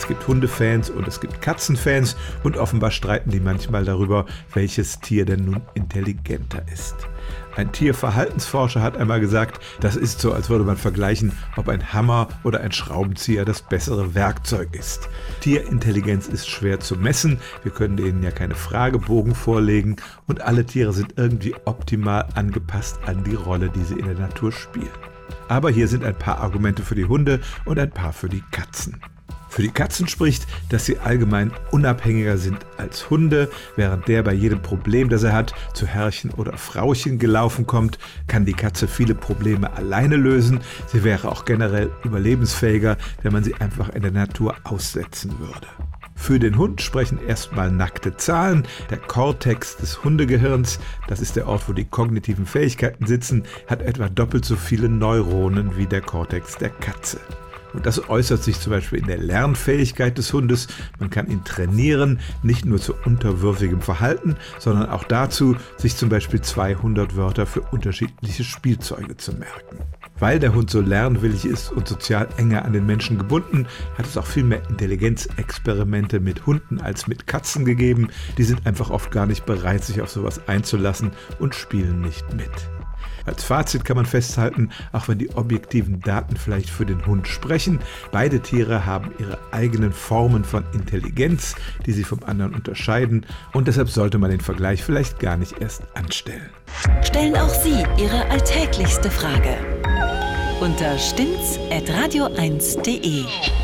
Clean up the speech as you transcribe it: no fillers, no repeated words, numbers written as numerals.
gibt Hundefans und es gibt Katzenfans und offenbar streiten die manchmal darüber, welches Tier denn nun intelligenter ist. Ein Tierverhaltensforscher hat einmal gesagt, das ist so, als würde man vergleichen, ob ein Hammer oder ein Schraubenzieher das bessere Werkzeug ist. Tierintelligenz ist schwer zu messen, wir können denen ja keine Fragebogen vorlegen und alle Tiere sind irgendwie optimal angepasst an die Rolle, die sie in der Natur spielen. Aber hier sind ein paar Argumente für die Hunde und ein paar für die Katzen. Für die Katzen spricht, dass sie allgemein unabhängiger sind als Hunde. Während der bei jedem Problem, das er hat, zu Herrchen oder Frauchen gelaufen kommt, kann die Katze viele Probleme alleine lösen. Sie wäre auch generell überlebensfähiger, wenn man sie einfach in der Natur aussetzen würde. Für den Hund sprechen erstmal nackte Zahlen. Der Kortex des Hundegehirns, das ist der Ort, wo die kognitiven Fähigkeiten sitzen, hat etwa doppelt so viele Neuronen wie der Kortex der Katze. Und das äußert sich zum Beispiel in der Lernfähigkeit des Hundes. Man kann ihn trainieren, nicht nur zu unterwürfigem Verhalten, sondern auch dazu, sich zum Beispiel 200 Wörter für unterschiedliche Spielzeuge zu merken. Weil der Hund so lernwillig ist und sozial enger an den Menschen gebunden, hat es auch viel mehr Intelligenzexperimente mit Hunden als mit Katzen gegeben. Die sind einfach oft gar nicht bereit, sich auf sowas einzulassen und spielen nicht mit. Als Fazit kann man festhalten, auch wenn die objektiven Daten vielleicht für den Hund sprechen, beide Tiere haben ihre eigenen Formen von Intelligenz, die sie vom anderen unterscheiden und deshalb sollte man den Vergleich vielleicht gar nicht erst anstellen. Stellen auch Sie Ihre alltäglichste Frage unter stimmtz@radio1.de.